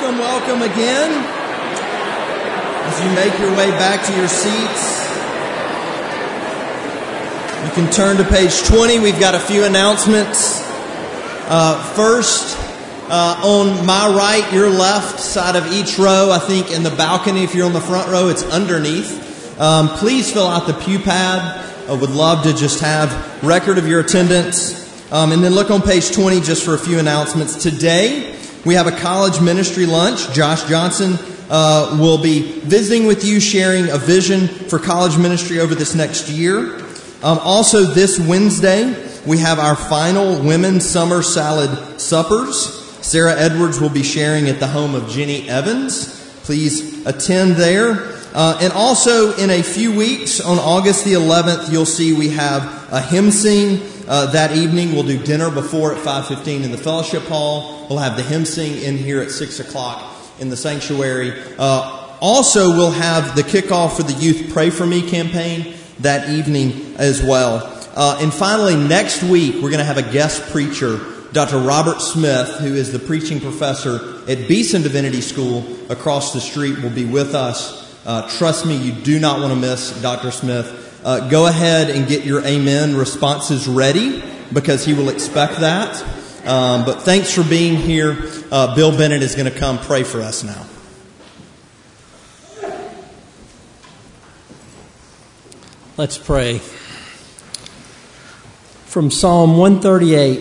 welcome again. As you make your way back to your seats, you can turn to page 20. We've got a few announcements. First, on my right, your left side of each row, I think in the balcony, if you're on the front row, it's underneath. Please fill out the pew pad. I would love to just have record of your attendance. And then look on page 20 just for a few announcements. Today, we have a college ministry lunch. Josh Johnson will be visiting with you, sharing a vision for college ministry over this next year. Also, this Wednesday, we have our final Women's Summer Salad Suppers. Sarah Edwards will be sharing at the home of Jenny Evans. Please attend there. And also, in a few weeks, on August the 11th, you'll see we have a hymn sing that evening. We'll do dinner before at 5:15 in the fellowship hall. We'll have the hymn sing in here at 6 o'clock in the sanctuary. Also, we'll have the kickoff for the Youth Pray For Me campaign that evening as well. And finally, next week, we're going to have a guest preacher, Dr. Robert Smith, who is the preaching professor at Beeson Divinity School across the street, will be with us. Trust me, you do not want to miss Dr. Smith. Go ahead and get your amen responses ready, because he will expect that. But thanks for being here. Bill Bennett is going to come pray for us now. Let's pray. From Psalm 138,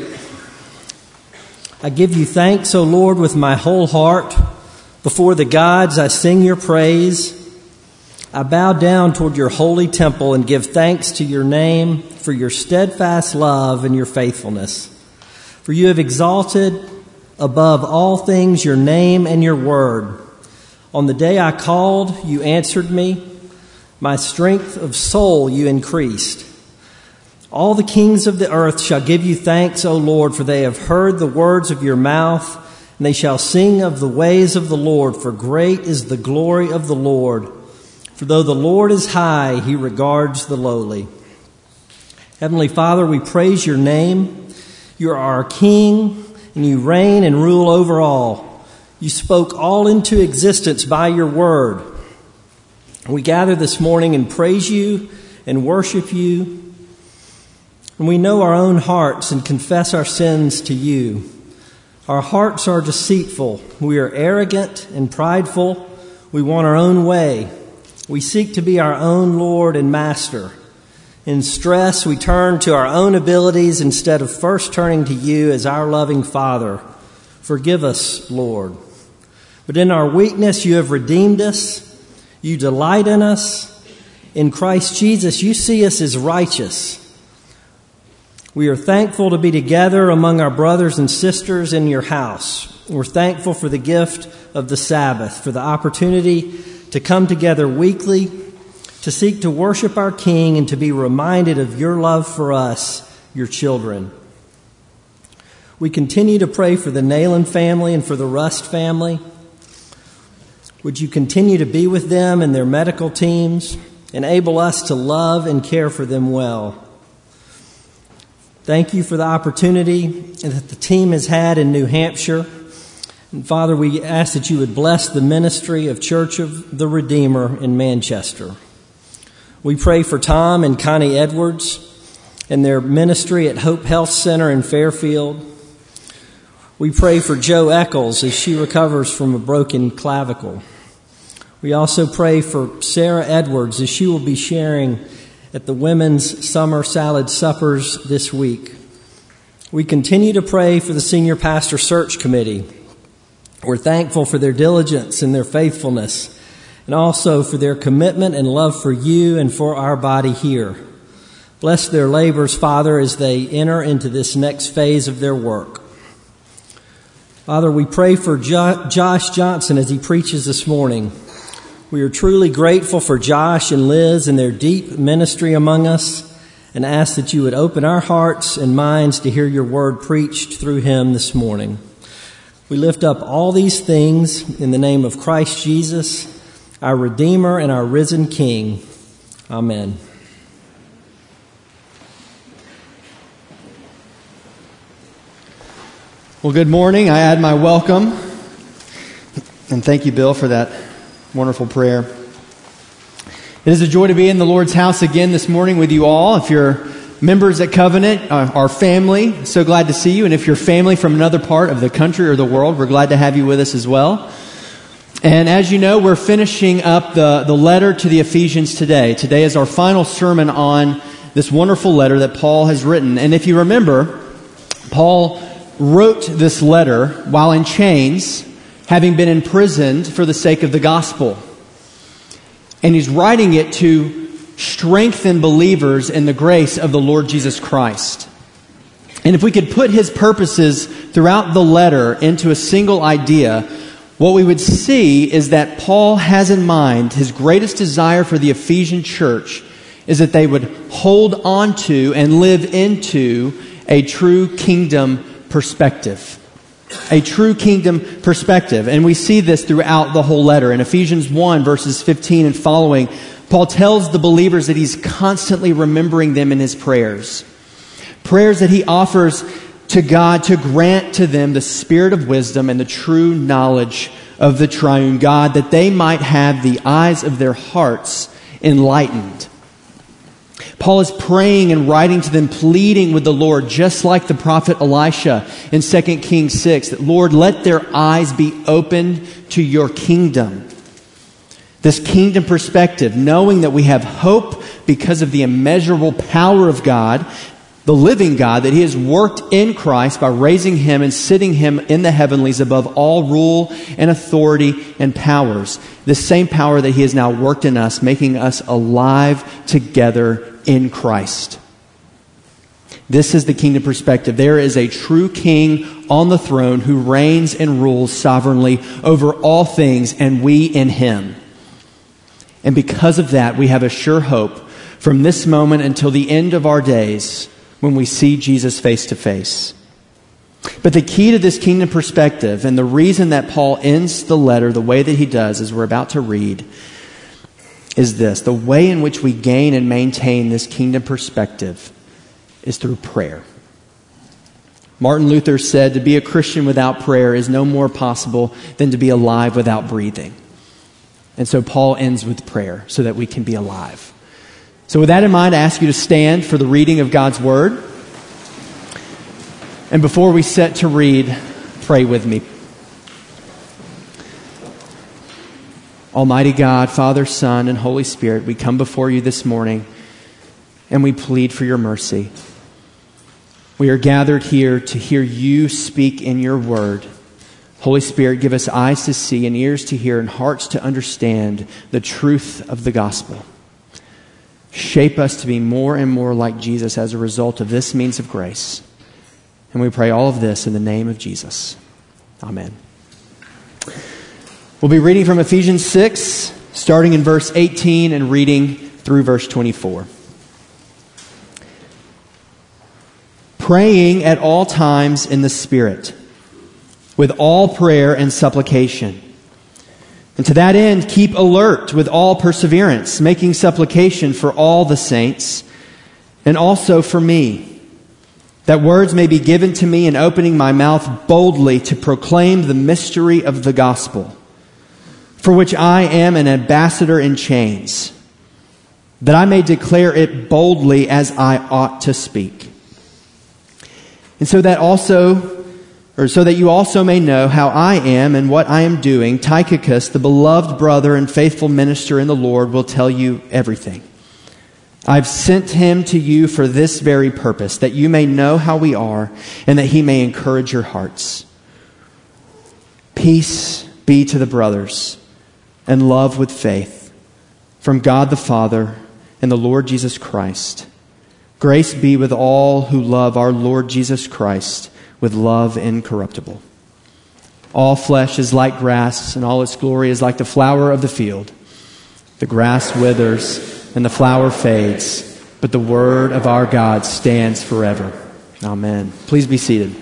I give you thanks, O Lord, with my whole heart. Before the gods I sing your praise. I bow down toward your holy temple and give thanks to your name for your steadfast love and your faithfulness. For you have exalted above all things your name and your word. On the day I called, you answered me. My strength of soul you increased. All the kings of the earth shall give you thanks, O Lord, for they have heard the words of your mouth, and they shall sing of the ways of the Lord, for great is the glory of the Lord. For though the Lord is high, he regards the lowly. Heavenly Father, we praise your name. You are our King, and you reign and rule over all. You spoke all into existence by your word. We gather this morning and praise you and worship you. And we know our own hearts and confess our sins to you. Our hearts are deceitful. We are arrogant and prideful. We want our own way. We seek to be our own Lord and Master. In stress, we turn to our own abilities instead of first turning to you as our loving Father. Forgive us, Lord. But in our weakness, you have redeemed us. You delight in us. In Christ Jesus, you see us as righteous. We are thankful to be together among our brothers and sisters in your house. We're thankful for the gift of the Sabbath, for the opportunity to come together weekly, to seek to worship our King, and to be reminded of your love for us, your children. We continue to pray for the Nayland family and for the Rust family. Would you continue to be with them and their medical teams, enable us to love and care for them well. Thank you for the opportunity that the team has had in New Hampshire. And Father, we ask that you would bless the ministry of Church of the Redeemer in Manchester. We pray for Tom and Connie Edwards and their ministry at Hope Health Center in Fairfield. We pray for Jo Eccles as she recovers from a broken clavicle. We also pray for Sarah Edwards as she will be sharing at the Women's Summer Salad Suppers this week. We continue to pray for the Senior Pastor Search Committee. We're thankful for their diligence and their faithfulness, and also for their commitment and love for you and for our body here. Bless their labors, Father, as they enter into this next phase of their work. Father, we pray for Josh Johnson as he preaches this morning. We are truly grateful for Josh and Liz and their deep ministry among us, and ask that you would open our hearts and minds to hear your word preached through him this morning. We lift up all these things in the name of Christ Jesus, our Redeemer and our risen King. Amen. Well, good morning. I add my welcome And thank you, Bill, for that wonderful prayer. It is a joy to be in the Lord's house again this morning with you all. If you're members at Covenant, our family, so glad to see you. And if you're family from another part of the country or the world, we're glad to have you with us as well. And as you know, we're finishing up the letter to the Ephesians today. Today is our final sermon on this wonderful letter that Paul has written. And if you remember, Paul wrote this letter while in chains, having been imprisoned for the sake of the gospel. And he's writing it to strengthen believers in the grace of the Lord Jesus Christ. And if we could put his purposes throughout the letter into a single idea, what we would see is that Paul has in mind his greatest desire for the Ephesian church is that they would hold on to and live into a true kingdom perspective. A true kingdom perspective. And we see this throughout the whole letter. In Ephesians 1, verses 15 and following, Paul tells the believers that he's constantly remembering them in his prayers. Prayers that he offers to God to grant to them the spirit of wisdom and the true knowledge of the triune God, that they might have the eyes of their hearts enlightened. Paul is praying and writing to them, pleading with the Lord, just like the prophet Elisha in 2 Kings 6, that, Lord, let their eyes be opened to your kingdom. This kingdom perspective, knowing that we have hope because of the immeasurable power of God, the living God, that he has worked in Christ by raising him and sitting him in the heavenlies above all rule and authority and powers. The same power that he has now worked in us, making us alive together in Christ. This is the kingdom perspective. There is a true king on the throne who reigns and rules sovereignly over all things, and we in him. And because of that, we have a sure hope from this moment until the end of our days when we see Jesus face to face. But the key to this kingdom perspective, and the reason that Paul ends the letter the way that he does, as we're about to read, is this. The way in which we gain and maintain this kingdom perspective is through prayer. Martin Luther said, to be a Christian without prayer is no more possible than to be alive without breathing. And so Paul ends with prayer so that we can be alive. So with that in mind, I ask you to stand for the reading of God's Word. And before we set to read, pray with me. Almighty God, Father, Son, and Holy Spirit, we come before you this morning and we plead for your mercy. We are gathered here to hear you speak in your word. Holy Spirit, give us eyes to see and ears to hear and hearts to understand the truth of the gospel. Shape us to be more and more like Jesus as a result of this means of grace. And we pray all of this in the name of Jesus. Amen. We'll be reading from Ephesians 6, starting in verse 18 and reading through verse 24. Praying at all times in the Spirit, with all prayer and supplication. And to that end, keep alert with all perseverance, making supplication for all the saints, and also for me, that words may be given to me in opening my mouth boldly to proclaim the mystery of the gospel, for which I am an ambassador in chains, that I may declare it boldly as I ought to speak. And so that you also may know how I am and what I am doing, Tychicus, the beloved brother and faithful minister in the Lord, will tell you everything. I've sent him to you for this very purpose, that you may know how we are and that he may encourage your hearts. Peace be to the brothers, and love with faith, from God the Father and the Lord Jesus Christ. Grace be with all who love our Lord Jesus Christ with love incorruptible. All flesh is like grass, and all its glory is like the flower of the field. The grass withers and the flower fades, but the word of our God stands forever. Amen. Please be seated.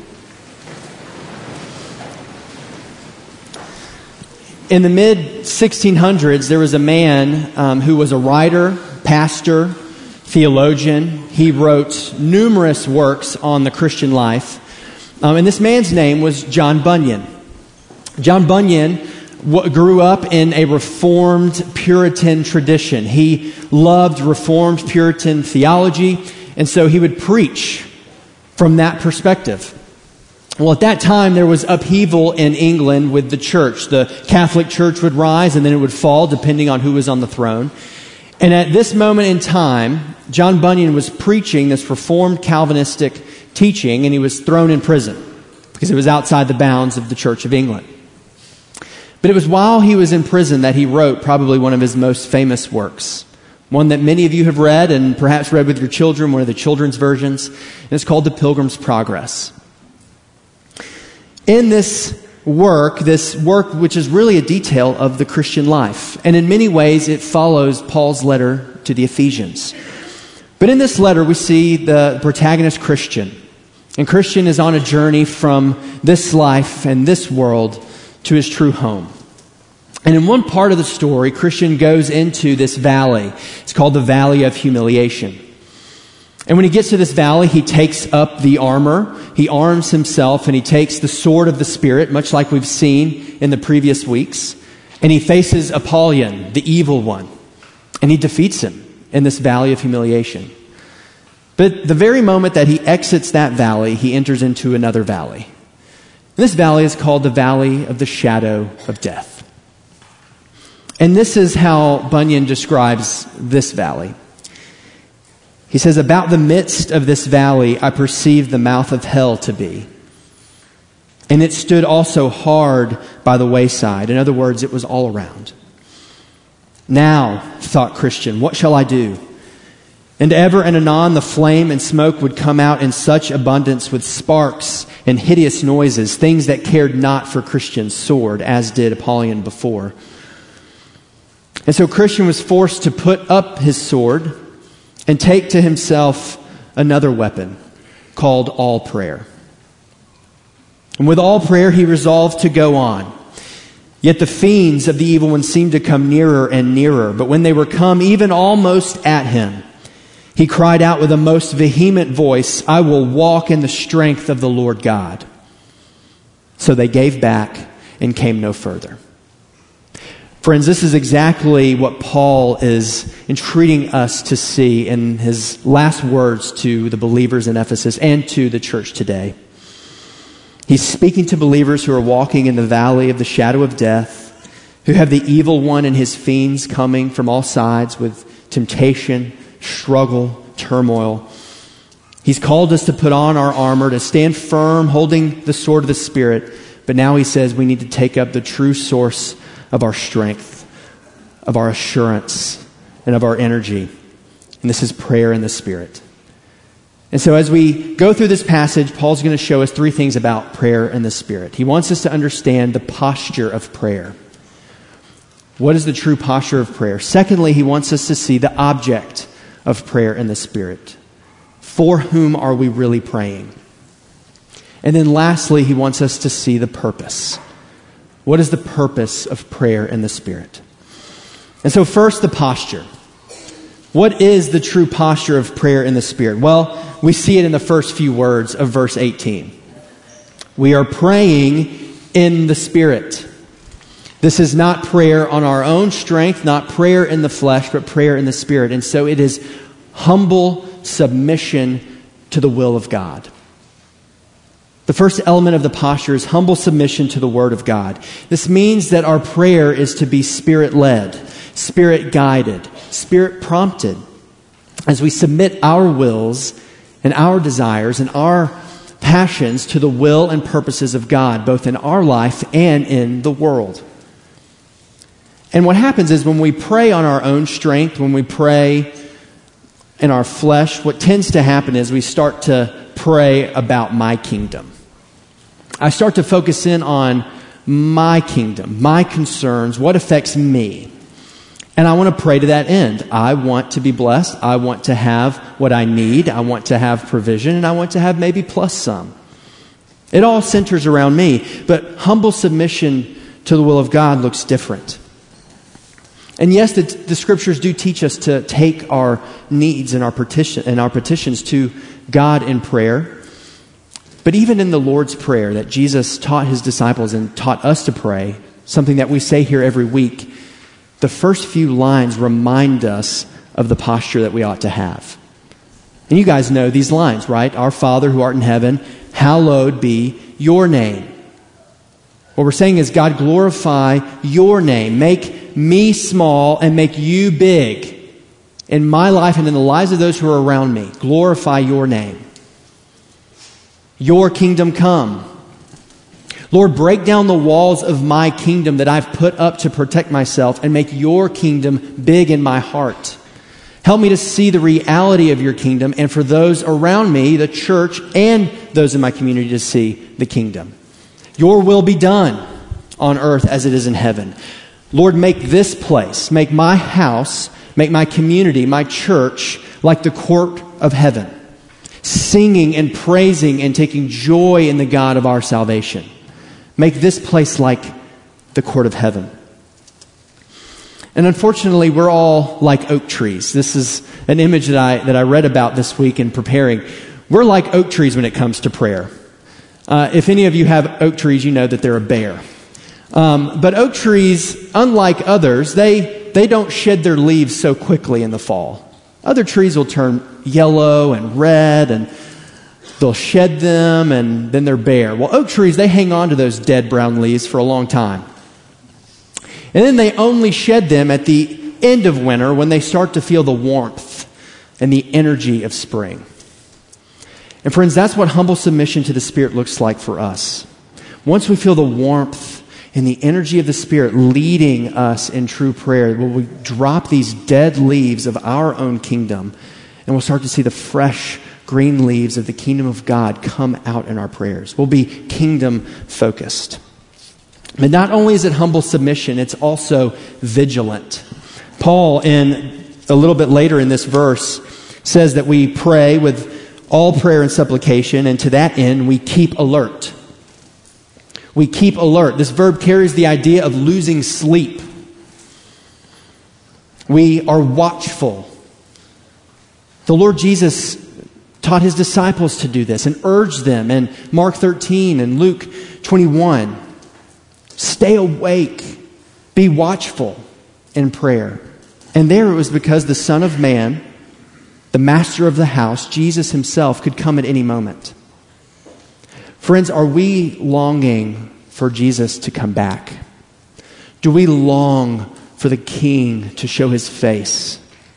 In the mid-1600s, there was a man who was a writer, pastor, theologian. He wrote numerous works on the Christian life. And this man's name was John Bunyan. John Bunyan grew up in a Reformed Puritan tradition. He loved Reformed Puritan theology, and so he would preach from that perspective. Well, at that time, there was upheaval in England with the church. The Catholic Church would rise and then it would fall depending on who was on the throne. And at this moment in time, John Bunyan was preaching this Reformed Calvinistic teaching, and he was thrown in prison because it was outside the bounds of the Church of England. But it was while he was in prison that he wrote probably one of his most famous works, one that many of you have read and perhaps read with your children, one of the children's versions, and it's called The Pilgrim's Progress. In this work which is really a detail of the Christian life, and in many ways it follows Paul's letter to the Ephesians. But in this letter we see the protagonist Christian, and Christian is on a journey from this life and this world to his true home. And in one part of the story, Christian goes into this valley. It's called the Valley of Humiliation. And when he gets to this valley, he takes up the armor, he arms himself, and he takes the sword of the Spirit, much like we've seen in the previous weeks, and he faces Apollyon, the evil one, and he defeats him in this Valley of Humiliation. But the very moment that he exits that valley, he enters into another valley. This valley is called the Valley of the Shadow of Death. And this is how Bunyan describes this valley. He says, "About the midst of this valley I perceived the mouth of hell to be. And it stood also hard by the wayside." In other words, it was all around. "Now," thought Christian, "what shall I do?" And ever and anon the flame and smoke would come out in such abundance with sparks and hideous noises, things that cared not for Christian's sword, as did Apollyon before. And so Christian was forced to put up his sword and take to himself another weapon called all prayer. And with all prayer he resolved to go on. Yet the fiends of the evil one seemed to come nearer and nearer. But when they were come even almost at him, he cried out with a most vehement voice, "I will walk in the strength of the Lord God." So they gave back and came no further. Friends, this is exactly what Paul is entreating us to see in his last words to the believers in Ephesus and to the church today. He's speaking to believers who are walking in the valley of the shadow of death, who have the evil one and his fiends coming from all sides with temptation, struggle, turmoil. He's called us to put on our armor, to stand firm, holding the sword of the Spirit. But now he says we need to take up the true source of our strength, of our assurance, and of our energy. And this is prayer in the Spirit. And so as we go through this passage, Paul's going to show us three things about prayer in the Spirit. He wants us to understand the posture of prayer. What is the true posture of prayer? Secondly, he wants us to see the object of prayer in the Spirit. For whom are we really praying? And then lastly, he wants us to see the purpose. What is the purpose of prayer in the Spirit? And so first, the posture. What is the true posture of prayer in the Spirit? Well, we see it in the first few words of verse 18. We are praying in the Spirit. This is not prayer on our own strength, not prayer in the flesh, but prayer in the Spirit. And so it is humble submission to the will of God. The first element of the posture is humble submission to the Word of God. This means that our prayer is to be Spirit-led, Spirit-guided, Spirit-prompted as we submit our wills and our desires and our passions to the will and purposes of God, both in our life and in the world. And what happens is when we pray on our own strength, when we pray in our flesh, what tends to happen is we start to pray about my kingdom. I start to focus in on my kingdom, my concerns, what affects me. And I want to pray to that end. I want to be blessed. I want to have what I need. I want to have provision, and I want to have maybe plus some. It all centers around me, but humble submission to the will of God looks different. And yes, the scriptures do teach us to take our needs and our petitions to God in prayer. But even in the Lord's Prayer that Jesus taught his disciples and taught us to pray, something that we say here every week, the first few lines remind us of the posture that we ought to have. And you guys know these lines, right? Our Father who art in heaven, hallowed be your name. What we're saying is, God, glorify your name. Make me small and make you big in my life and in the lives of those who are around me. Glorify your name. Your kingdom come. Lord, break down the walls of my kingdom that I've put up to protect myself and make your kingdom big in my heart. Help me to see the reality of your kingdom, and for those around me, the church, and those in my community to see the kingdom. Your will be done on earth as it is in heaven. Lord, make this place, make my house, make my community, my church, like the court of heaven, singing and praising and taking joy in the God of our salvation. Make this place like the court of heaven. And unfortunately, we're all like oak trees. This is an image that I read about this week in preparing. We're like oak trees when it comes to prayer. If any of you have oak trees, you know that they're a bear. But oak trees, unlike others, they don't shed their leaves so quickly in the fall. Other trees will turn yellow and red, and they'll shed them, and then they're bare. Well, oak trees, they hang on to those dead brown leaves for a long time. And then they only shed them at the end of winter when they start to feel the warmth and the energy of spring. And friends, that's what humble submission to the Spirit looks like for us. Once we feel the warmth and the energy of the Spirit leading us in true prayer, we drop these dead leaves of our own kingdom, and we'll start to see the fresh green leaves of the kingdom of God come out in our prayers. We'll be kingdom focused. But not only is it humble submission, it's also vigilant. Paul, in a little bit later in this verse, says that we pray with all prayer and supplication, and to that end we keep alert. We keep alert. This verb carries the idea of losing sleep. We are watchful. The Lord Jesus taught his disciples to do this and urged them in Mark 13 and Luke 21. Stay awake. Be watchful in prayer. And there it was because the Son of Man, the master of the house, Jesus himself, could come at any moment. Friends, are we longing for Jesus to come back? Do we long for the King to show his face?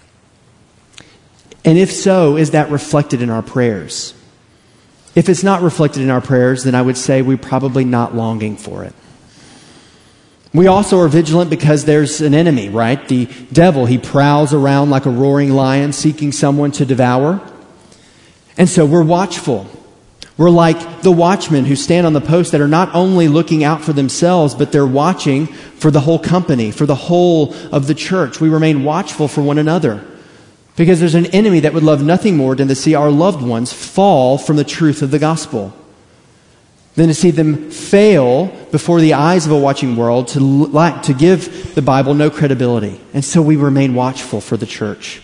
And if so, is that reflected in our prayers? If it's not reflected in our prayers, then I would say we're probably not longing for it. We also are vigilant because there's an enemy, right? The devil, he prowls around like a roaring lion seeking someone to devour. And so we're watchful. We're like the watchmen who stand on the post that are not only looking out for themselves, but they're watching for the whole company, for the whole of the church. We remain watchful for one another because there's an enemy that would love nothing more than to see our loved ones fall from the truth of the gospel, than to see them fail before the eyes of a watching world, to give the Bible no credibility. And so we remain watchful for the church.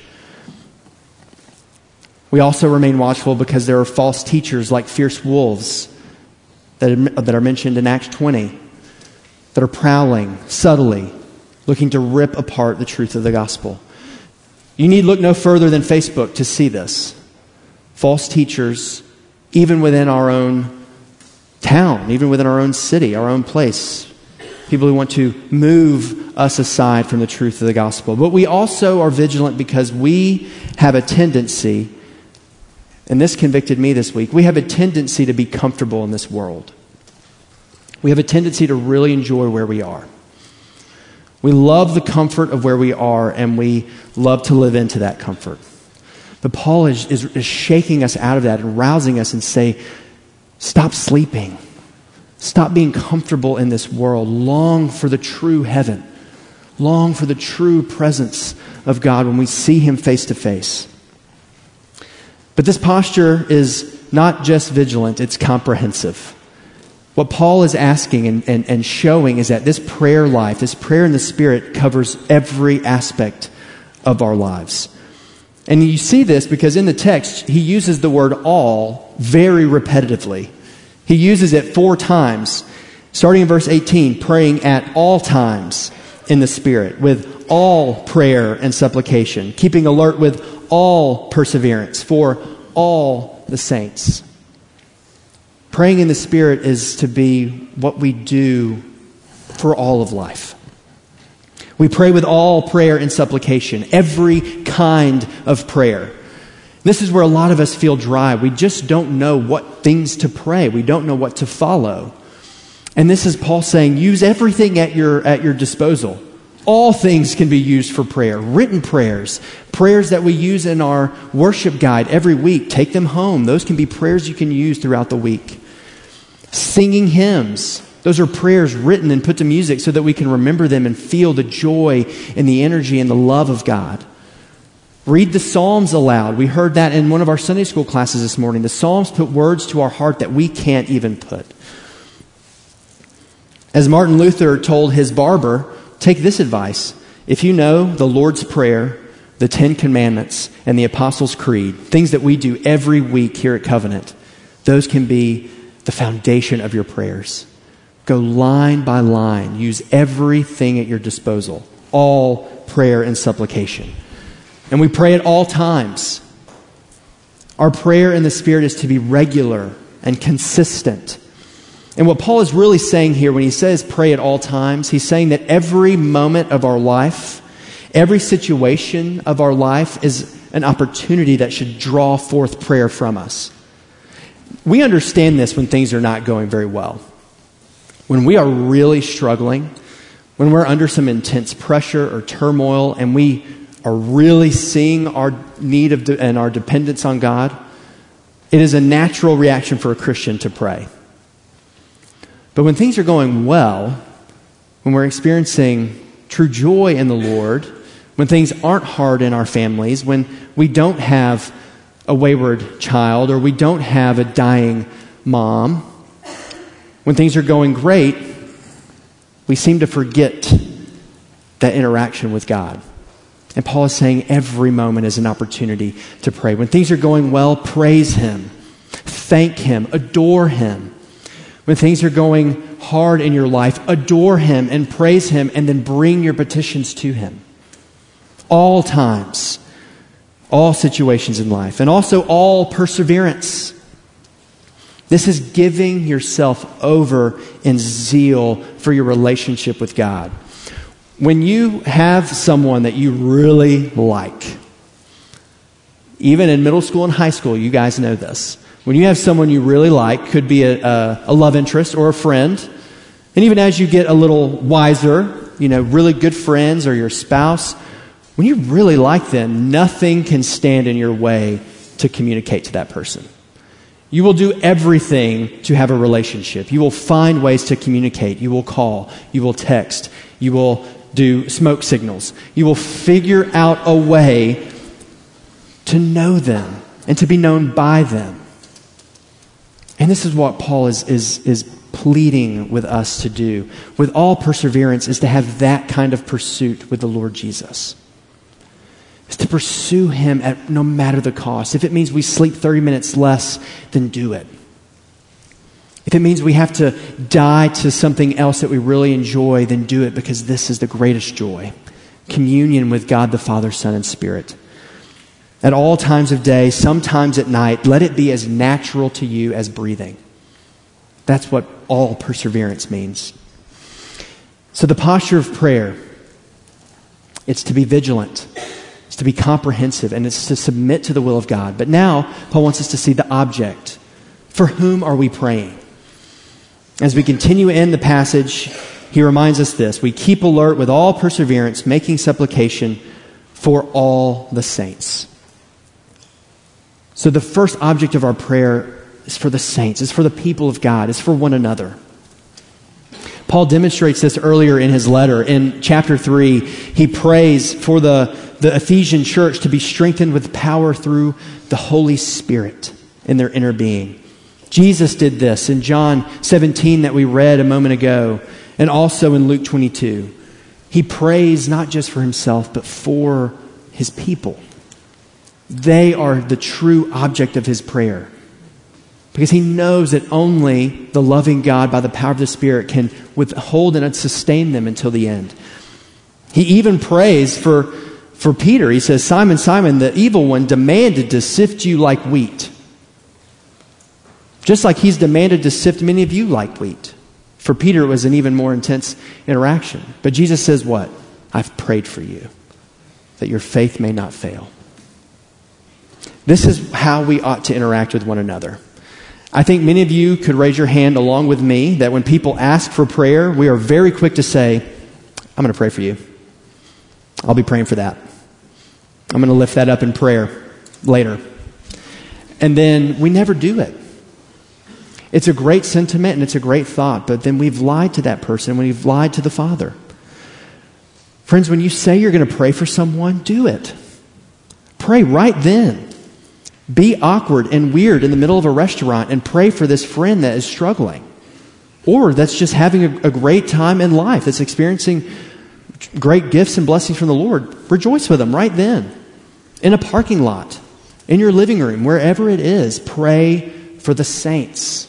We also remain watchful because there are false teachers like fierce wolves that are mentioned in Acts 20 that are prowling subtly, looking to rip apart the truth of the gospel. You need look no further than Facebook to see this. False teachers, even within our own town, even within our own city, our own place. People who want to move us aside from the truth of the gospel. But we also are vigilant because we have a tendency, and this convicted me this week, we have a tendency to be comfortable in this world. We have a tendency to really enjoy where we are. We love the comfort of where we are, and we love to live into that comfort. But Paul is shaking us out of that and rousing us and say, stop sleeping. Stop being comfortable in this world. Long for the true heaven. Long for the true presence of God when we see him face to face. But this posture is not just vigilant, it's comprehensive. What Paul is asking and showing is that this prayer life, this prayer in the Spirit, covers every aspect of our lives. And you see this because in the text, he uses the word all very repetitively. He uses it 4 times. Starting in verse 18, praying at all times in the Spirit, with all prayer and supplication, keeping alert with all perseverance for all the saints. Praying in the Spirit is to be what we do for all of life. We pray with all prayer and supplication, every kind of prayer. This is where a lot of us feel dry. We just don't know what things to pray. We don't know what to follow. And this is Paul saying, use everything at your disposal. All things can be used for prayer. Written prayers, prayers that we use in our worship guide every week. Take them home. Those can be prayers you can use throughout the week. Singing hymns. Those are prayers written and put to music so that we can remember them and feel the joy and the energy and the love of God. Read the Psalms aloud. We heard that in one of our Sunday school classes this morning. The Psalms put words to our heart that we can't even put. As Martin Luther told his barber, take this advice. If you know the Lord's Prayer, the Ten Commandments, and the Apostles' Creed, things that we do every week here at Covenant, those can be the foundation of your prayers. Go line by line. Use everything at your disposal. All prayer and supplication. And we pray at all times. Our prayer in the Spirit is to be regular and consistent. And what Paul is really saying here when he says pray at all times, he's saying that every moment of our life, every situation of our life is an opportunity that should draw forth prayer from us. We understand this when things are not going very well. When we are really struggling, when we're under some intense pressure or turmoil, and we are really seeing our need and our dependence on God, it is a natural reaction for a Christian to pray. But when things are going well, when we're experiencing true joy in the Lord, when things aren't hard in our families, when we don't have a wayward child or we don't have a dying mom, when things are going great, we seem to forget that interaction with God. And Paul is saying every moment is an opportunity to pray. When things are going well, praise Him, thank Him, adore Him. When things are going hard in your life, adore Him and praise Him, and then bring your petitions to Him. All times, all situations in life, and also all perseverance. This is giving yourself over in zeal for your relationship with God. When you have someone that you really like, even in middle school and high school, you guys know this. When you have someone you really like, could be a love interest or a friend, and even as you get a little wiser, really good friends or your spouse, when you really like them, nothing can stand in your way to communicate to that person. You will do everything to have a relationship. You will find ways to communicate. You will call. You will text. You will do smoke signals. You will figure out a way to know them and to be known by them. And this is what Paul is pleading with us to do. With all perseverance is to have that kind of pursuit with the Lord Jesus. It's to pursue Him at no matter the cost. If it means we sleep 30 minutes less, then do it. If it means we have to die to something else that we really enjoy, then do it, because this is the greatest joy. Communion with God the Father, Son, and Spirit. At all times of day, sometimes at night, let it be as natural to you as breathing. That's what all perseverance means. So the posture of prayer, it's to be vigilant. It's to be comprehensive, and it's to submit to the will of God. But now, Paul wants us to see the object. For whom are we praying? As we continue in the passage, he reminds us this. We keep alert with all perseverance, making supplication for all the saints. So the first object of our prayer is for the saints. It's for the people of God. It's for one another. Paul demonstrates this earlier in his letter. In chapter 3, he prays for the Ephesian church to be strengthened with power through the Holy Spirit in their inner being. Jesus did this in John 17 that we read a moment ago, and also in Luke 22. He prays not just for himself, but for his people. They are the true object of his prayer. because he knows that only the loving God by the power of the Spirit can withhold and sustain them until the end. He even prays for Peter. He says, Simon, Simon, the evil one demanded to sift you like wheat. Just like he's demanded to sift many of you like wheat. For Peter, it was an even more intense interaction. But Jesus says what? I've prayed for you, that your faith may not fail. This is how we ought to interact with one another. I think many of you could raise your hand along with me that when people ask for prayer, we are very quick to say, I'm going to pray for you. I'll be praying for that. I'm going to lift that up in prayer later. And then we never do it. It's a great sentiment and it's a great thought, but then we've lied to that person, we've lied to the Father. Friends, when you say you're going to pray for someone, do it. Pray right then. Be awkward and weird in the middle of a restaurant and pray for this friend that is struggling. Or that's just having a great time in life, that's experiencing great gifts and blessings from the Lord. Rejoice with them right then. In a parking lot, in your living room, wherever it is, pray for the saints.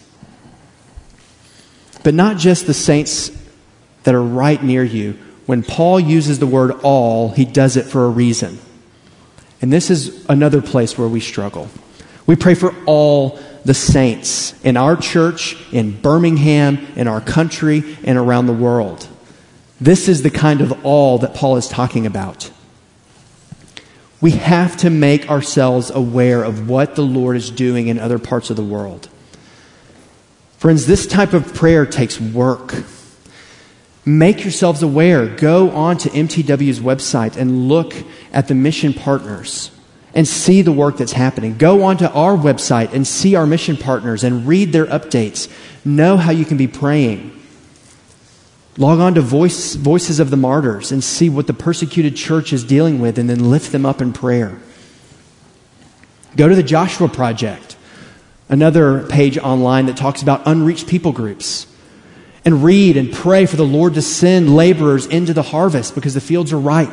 But not just the saints that are right near you. When Paul uses the word all, he does it for a reason. And this is another place where we struggle. We pray for all the saints in our church, in Birmingham, in our country, and around the world. This is the kind of all that Paul is talking about. We have to make ourselves aware of what the Lord is doing in other parts of the world. Friends, this type of prayer takes work. Make yourselves aware. Go on to MTW's website and look at the mission partners and see the work that's happening. Go on to our website and see our mission partners and read their updates. Know how you can be praying. Log on to Voices of the Martyrs and see what the persecuted church is dealing with and then lift them up in prayer. Go to the Joshua Project, another page online that talks about unreached people groups. And read and pray for the Lord to send laborers into the harvest because the fields are ripe.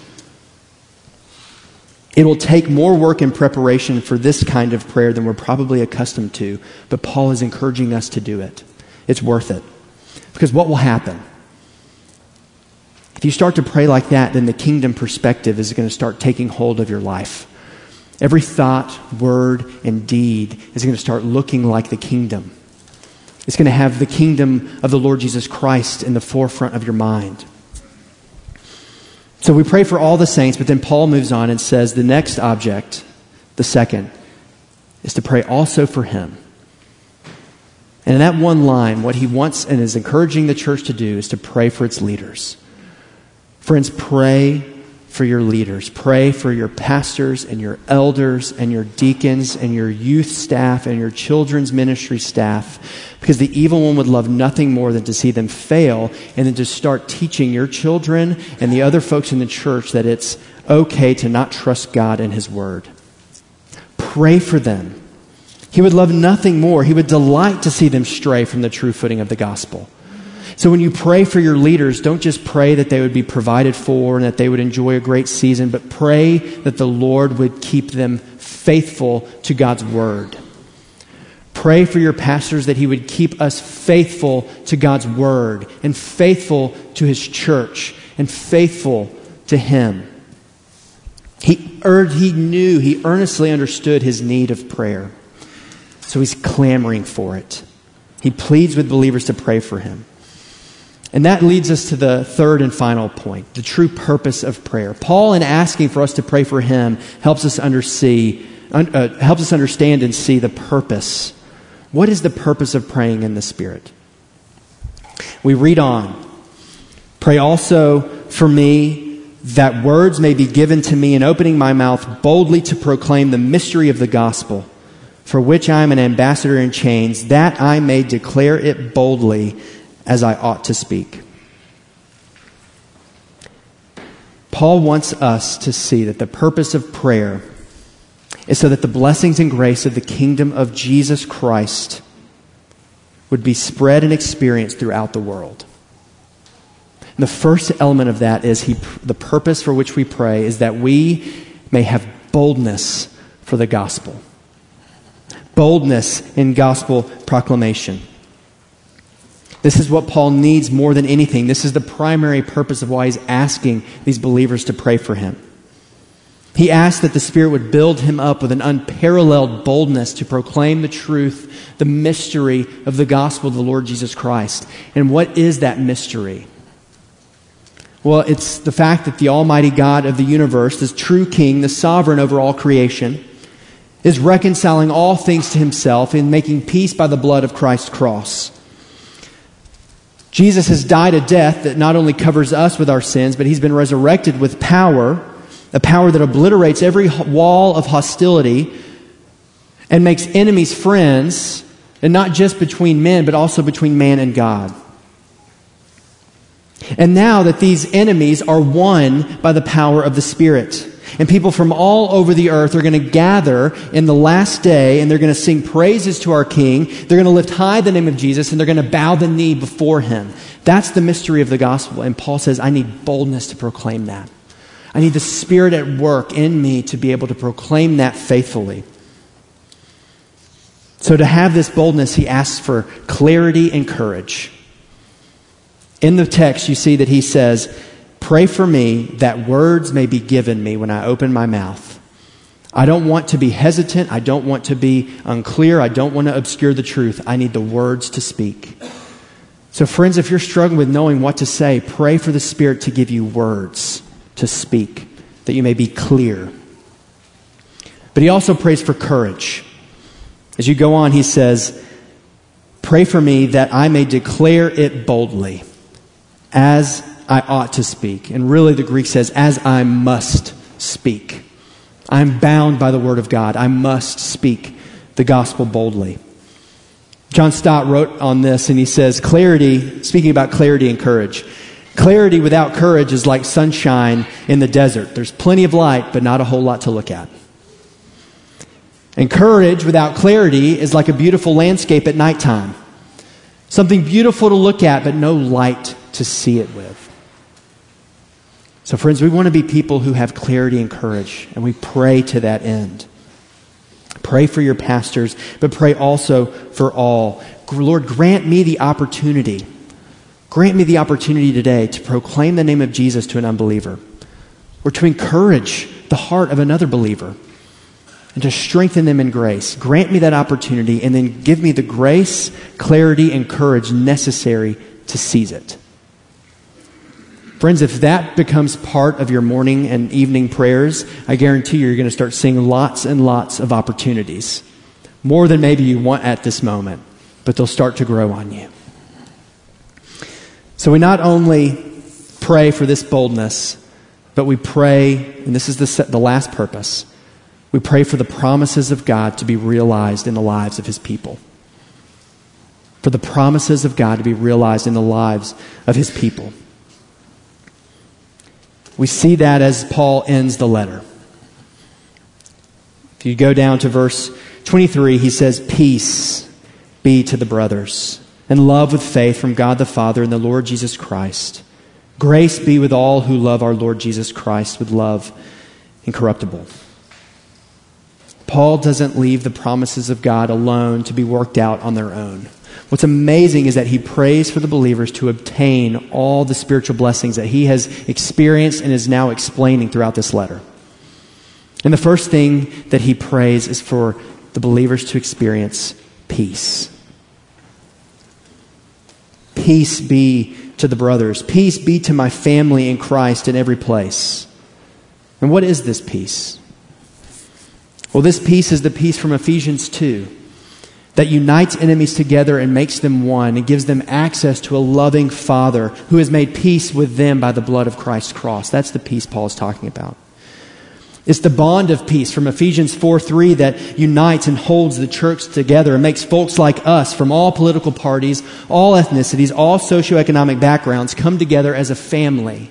It will take more work and preparation for this kind of prayer than we're probably accustomed to, but Paul is encouraging us to do it. It's worth it. Because what will happen? If you start to pray like that, then the kingdom perspective is going to start taking hold of your life. Every thought, word, and deed is going to start looking like the kingdom. It's going to have the kingdom of the Lord Jesus Christ in the forefront of your mind. So we pray for all the saints, but then Paul moves on and says the next object, the second, is to pray also for him. And in that one line, what he wants and is encouraging the church to do is to pray for its leaders. Friends, pray for your leaders. Pray for your pastors and your elders and your deacons and your youth staff and your children's ministry staff, because the evil one would love nothing more than to see them fail and then to start teaching your children and the other folks in the church that it's okay to not trust God and His Word. Pray for them. He would love nothing more. He would delight to see them stray from the true footing of the gospel. So when you pray for your leaders, don't just pray that they would be provided for and that they would enjoy a great season, but pray that the Lord would keep them faithful to God's word. Pray for your pastors that He would keep us faithful to God's word and faithful to His church and faithful to Him. He earnestly understood his need of prayer. So he's clamoring for it. He pleads with believers to pray for him. And that leads us to the third and final point, the true purpose of prayer. Paul, in asking for us to pray for him, helps us understand and see the purpose. What is the purpose of praying in the Spirit? We read on. Pray also for me that words may be given to me in opening my mouth boldly to proclaim the mystery of the gospel, for which I am an ambassador in chains, that I may declare it boldly as I ought to speak. Paul wants us to see that the purpose of prayer is so that the blessings and grace of the kingdom of Jesus Christ would be spread and experienced throughout the world. And the first element of that is the purpose for which we pray is that we may have boldness for the gospel. boldness in gospel proclamation. This is what Paul needs more than anything. This is the primary purpose of why he's asking these believers to pray for him. He asked that the Spirit would build him up with an unparalleled boldness to proclaim the truth, the mystery of the gospel of the Lord Jesus Christ. And what is that mystery? Well, it's the fact that the Almighty God of the universe, this true King, the sovereign over all creation, is reconciling all things to himself and making peace by the blood of Christ's cross. Jesus has died a death that not only covers us with our sins, but he's been resurrected with power, a power that obliterates every wall of hostility and makes enemies friends, and not just between men, but also between man and God. And now that these enemies are won by the power of the Spirit, and people from all over the earth are going to gather in the last day, and they're going to sing praises to our King. They're going to lift high the name of Jesus, and they're going to bow the knee before him. That's the mystery of the gospel. And Paul says, I need boldness to proclaim that. I need the Spirit at work in me to be able to proclaim that faithfully. So to have this boldness, he asks for clarity and courage. In the text, you see that he says, pray for me that words may be given me when I open my mouth. I don't want to be hesitant. I don't want to be unclear. I don't want to obscure the truth. I need the words to speak. So friends, if you're struggling with knowing what to say, pray for the Spirit to give you words to speak, that you may be clear. But he also prays for courage. As you go on, he says, pray for me that I may declare it boldly, as I ought to speak. And really the Greek says, as I must speak. I'm bound by the Word of God. I must speak the gospel boldly. John Stott wrote on this, and he says, clarity, speaking about clarity and courage, clarity without courage is like sunshine in the desert. There's plenty of light, but not a whole lot to look at. And courage without clarity is like a beautiful landscape at nighttime. Something beautiful to look at, but no light to see it with. So friends, we want to be people who have clarity and courage, and we pray to that end. Pray for your pastors, but pray also for all. Lord, grant me the opportunity. Grant me the opportunity today to proclaim the name of Jesus to an unbeliever, or to encourage the heart of another believer, and to strengthen them in grace. Grant me that opportunity, and then give me the grace, clarity, and courage necessary to seize it. Friends, if that becomes part of your morning and evening prayers, I guarantee you're going to start seeing lots and lots of opportunities. More than maybe you want at this moment, but they'll start to grow on you. So we not only pray for this boldness, but we pray, and this is the last purpose, we pray for the promises of God to be realized in the lives of his people. For the promises of God to be realized in the lives of his people. We see that as Paul ends the letter. If you go down to verse 23, he says, peace be to the brothers, and love with faith from God the Father and the Lord Jesus Christ. Grace be with all who love our Lord Jesus Christ with love incorruptible. Paul doesn't leave the promises of God alone to be worked out on their own. What's amazing is that he prays for the believers to obtain all the spiritual blessings that he has experienced and is now explaining throughout this letter. And the first thing that he prays is for the believers to experience peace. Peace be to the brothers. Peace be to my family in Christ in every place. And what is this peace? Well, this peace is the peace from Ephesians 2 that unites enemies together and makes them one and gives them access to a loving Father who has made peace with them by the blood of Christ's cross. That's the peace Paul is talking about. It's the bond of peace from Ephesians 4:3 that unites and holds the church together and makes folks like us from all political parties, all ethnicities, all socioeconomic backgrounds come together as a family.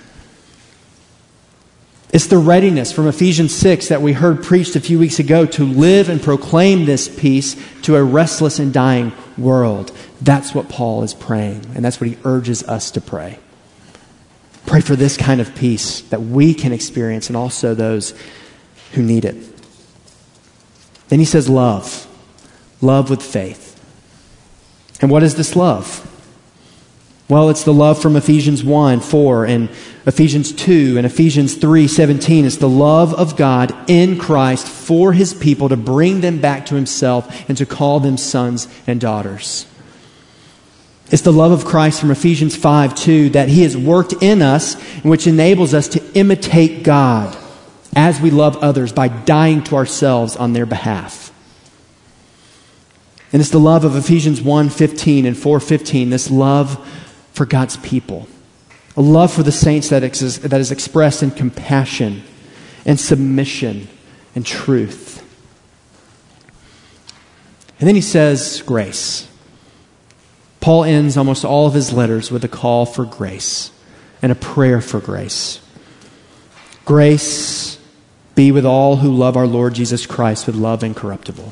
It's the readiness from Ephesians 6 that we heard preached a few weeks ago to live and proclaim this peace to a restless and dying world. That's what Paul is praying, and that's what he urges us to pray. Pray for this kind of peace that we can experience and also those who need it. Then he says love. Love with faith. And what is this love? Well, it's the love from Ephesians 1:4 and Ephesians 2 and Ephesians 3:17. It's the love of God in Christ for His people to bring them back to Himself and to call them sons and daughters. It's the love of Christ from Ephesians 5:2 that He has worked in us, which enables us to imitate God as we love others by dying to ourselves on their behalf. And it's the love of Ephesians 1:15 and 4:15, this love for God's people. A love for the saints that is expressed in compassion and submission and truth. And then he says grace. Paul ends almost all of his letters with a call for grace and a prayer for grace. Grace be with all who love our Lord Jesus Christ with love incorruptible.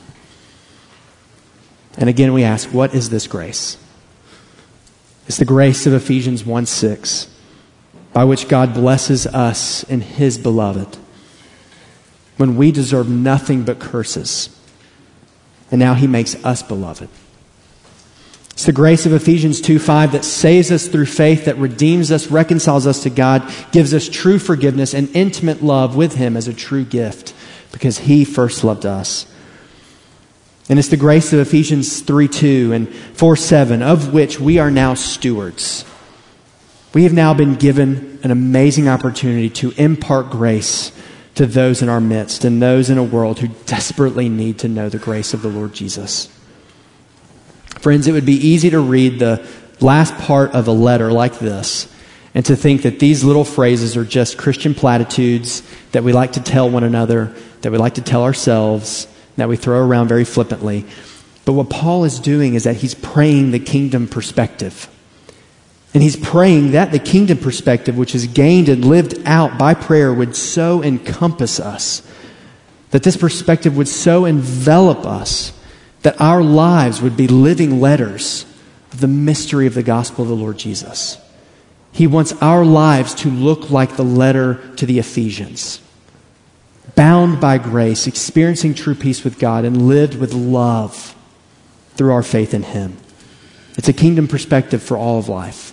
And again we ask, what is this grace? It's the grace of Ephesians 1:6, by which God blesses us in His beloved, when we deserve nothing but curses. And now He makes us beloved. It's the grace of Ephesians 2:5 that saves us through faith, that redeems us, reconciles us to God, gives us true forgiveness and intimate love with Him as a true gift, because He first loved us. And it's the grace of Ephesians 3:2 and 4:7, of which we are now stewards. We have now been given an amazing opportunity to impart grace to those in our midst and those in a world who desperately need to know the grace of the Lord Jesus. Friends, it would be easy to read the last part of a letter like this and to think that these little phrases are just Christian platitudes that we like to tell one another, that we like to tell ourselves, that we throw around very flippantly. But what Paul is doing is that he's praying the kingdom perspective. And he's praying that the kingdom perspective, which is gained and lived out by prayer, would so encompass us, that this perspective would so envelop us, that our lives would be living letters of the mystery of the gospel of the Lord Jesus. He wants our lives to look like the letter to the Ephesians, bound by grace, experiencing true peace with God, and lived with love through our faith in Him. It's a kingdom perspective for all of life.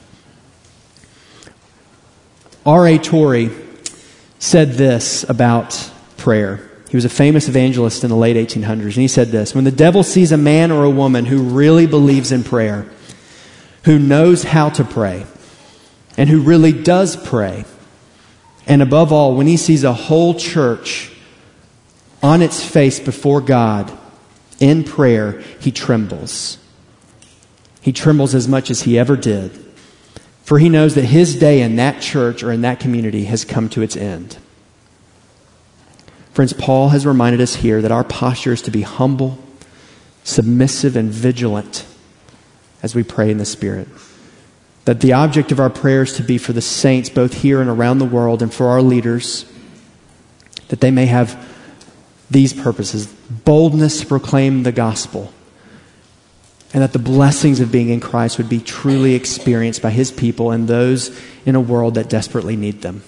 R.A. Torrey said this about prayer. He was a famous evangelist in the late 1800s, and he said this: when the devil sees a man or a woman who really believes in prayer, who knows how to pray, and who really does pray, and above all, when he sees a whole church on its face before God in prayer, he trembles. He trembles as much as he ever did, for he knows that his day in that church or in that community has come to its end. Friends, Paul has reminded us here that our posture is to be humble, submissive, and vigilant as we pray in the Spirit. That the object of our prayer is to be for the saints both here and around the world, and for our leaders, that they may have these purposes: boldness to proclaim the gospel, and that the blessings of being in Christ would be truly experienced by His people and those in a world that desperately need them.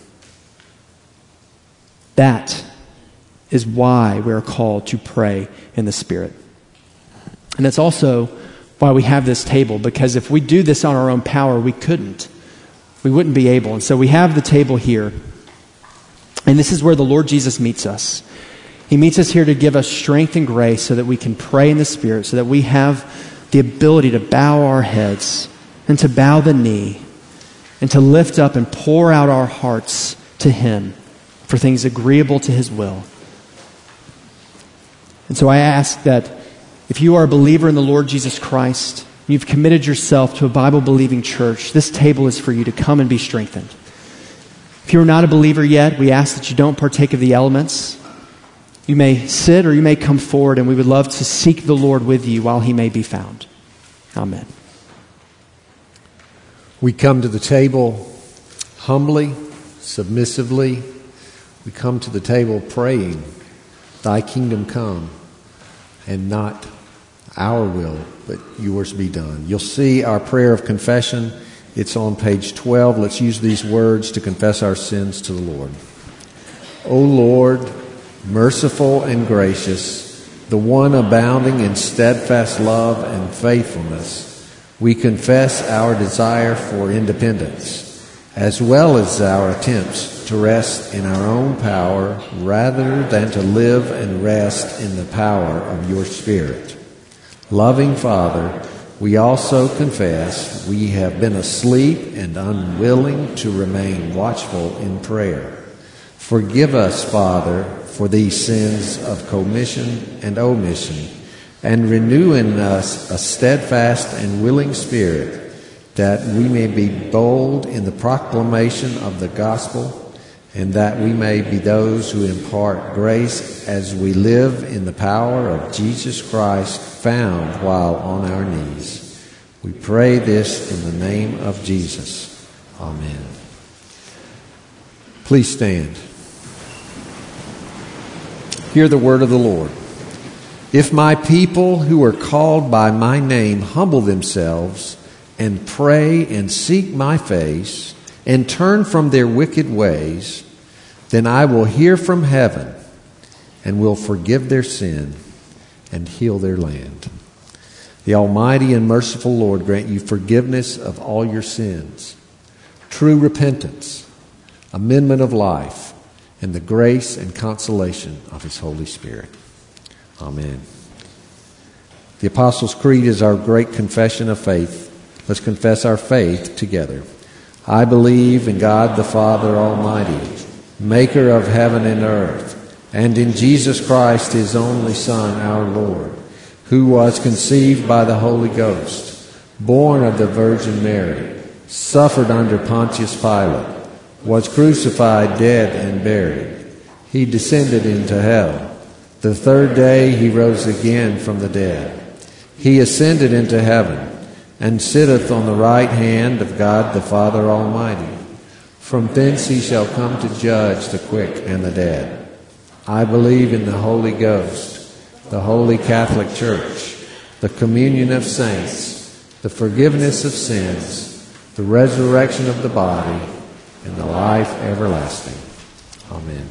That is why we are called to pray in the Spirit. And that's also why we have this table, because if we do this on our own power, we couldn't. We wouldn't be able. And so we have the table here. And this is where the Lord Jesus meets us. He meets us here to give us strength and grace so that we can pray in the Spirit, so that we have the ability to bow our heads and to bow the knee and to lift up and pour out our hearts to Him for things agreeable to His will. And so I ask that if you are a believer in the Lord Jesus Christ, you've committed yourself to a Bible-believing church, this table is for you to come and be strengthened. If you're not a believer yet, we ask that you don't partake of the elements. You may sit or you may come forward, and we would love to seek the Lord with you while He may be found. Amen. We come to the table humbly, submissively. We come to the table praying, Thy kingdom come, and not our will, but yours be done. You'll see our prayer of confession. It's on page 12. Let's use these words to confess our sins to the Lord. O Lord, merciful and gracious, the one abounding in steadfast love and faithfulness, we confess our desire for independence, as well as our attempts to rest in our own power rather than to live and rest in the power of your Spirit. Loving Father, we also confess we have been asleep and unwilling to remain watchful in prayer. Forgive us, Father, for these sins of commission and omission, and renew in us a steadfast and willing spirit, that we may be bold in the proclamation of the gospel, and that we may be those who impart grace as we live in the power of Jesus Christ, found while on our knees. We pray this in the name of Jesus. Amen. Please stand. Hear the word of the Lord. If my people who are called by my name humble themselves and pray and seek my face and turn from their wicked ways, then I will hear from heaven and will forgive their sin and heal their land. The Almighty and merciful Lord grant you forgiveness of all your sins, true repentance, amendment of life, and the grace and consolation of His Holy Spirit. Amen. The Apostles' Creed is our great confession of faith. Let's confess our faith together. I believe in God the Father Almighty, maker of heaven and earth, and in Jesus Christ, His only Son, our Lord, who was conceived by the Holy Ghost, born of the Virgin Mary, suffered under Pontius Pilate, was crucified, dead, and buried. He descended into hell. The third day He rose again from the dead. He ascended into heaven, and sitteth on the right hand of God the Father Almighty. From thence He shall come to judge the quick and the dead. I believe in the Holy Ghost, the Holy Catholic Church, the communion of saints, the forgiveness of sins, the resurrection of the body, and the life everlasting. Amen.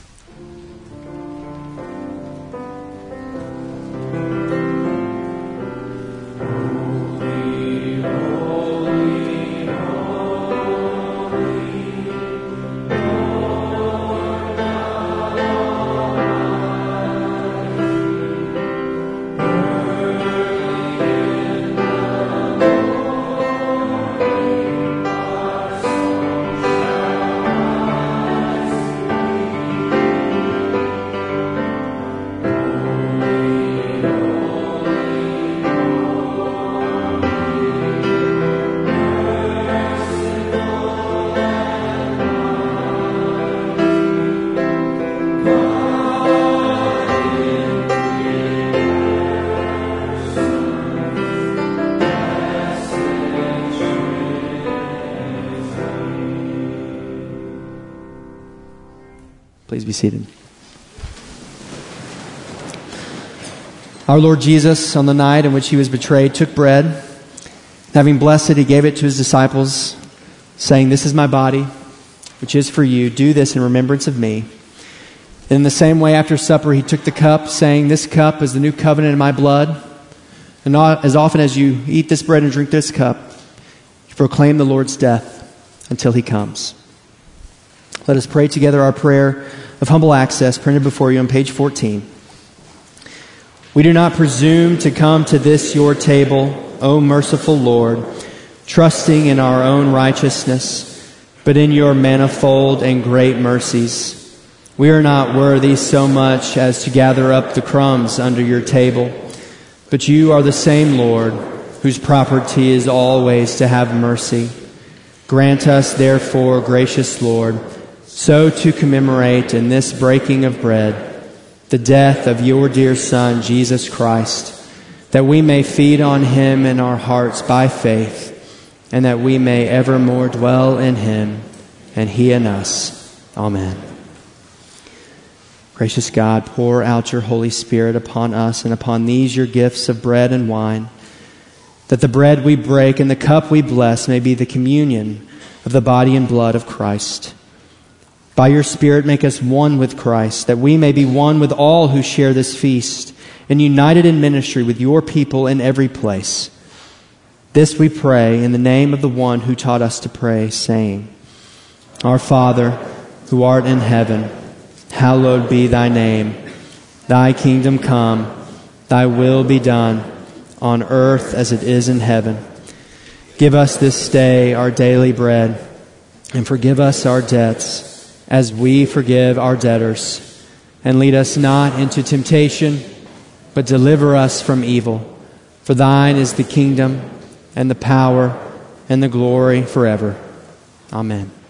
Please be seated. Our Lord Jesus, on the night in which He was betrayed, took bread. Having blessed it, He gave it to His disciples, saying, "This is my body, which is for you. Do this in remembrance of me." In the same way, after supper, He took the cup, saying, "This cup is the new covenant in my blood. And as often as you eat this bread and drink this cup, you proclaim the Lord's death until He comes." Let us pray together our prayer of humble access, printed before you on page 14. We do not presume to come to this your table, O merciful Lord, trusting in our own righteousness, but in your manifold and great mercies. We are not worthy so much as to gather up the crumbs under your table, but you are the same Lord, whose property is always to have mercy. Grant us, therefore, gracious Lord, so to commemorate in this breaking of bread the death of your dear Son, Jesus Christ, that we may feed on Him in our hearts by faith, and that we may evermore dwell in Him and He in us. Amen. Gracious God, pour out your Holy Spirit upon us and upon these your gifts of bread and wine, that the bread we break and the cup we bless may be the communion of the body and blood of Christ. By your Spirit, make us one with Christ, that we may be one with all who share this feast, and united in ministry with your people in every place. This we pray in the name of the one who taught us to pray, saying, Our Father, who art in heaven, hallowed be thy name. Thy kingdom come, thy will be done, on earth as it is in heaven. Give us this day our daily bread, and forgive us our debts, as we forgive our debtors. And lead us not into temptation, but deliver us from evil. For thine is the kingdom, and the power, and the glory forever. Amen.